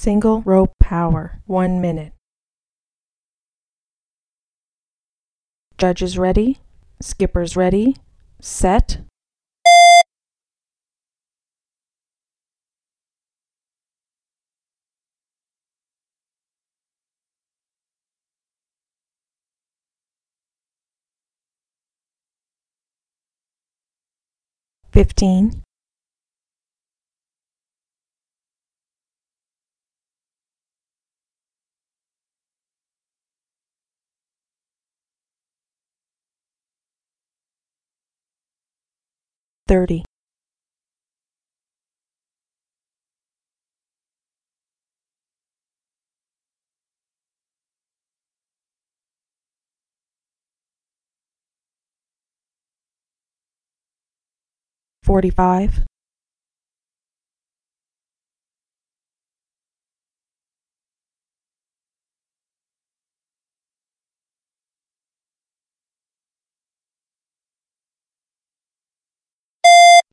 Single rope power, 1 minute. Judges ready, skippers ready, set. "15, 30, 45,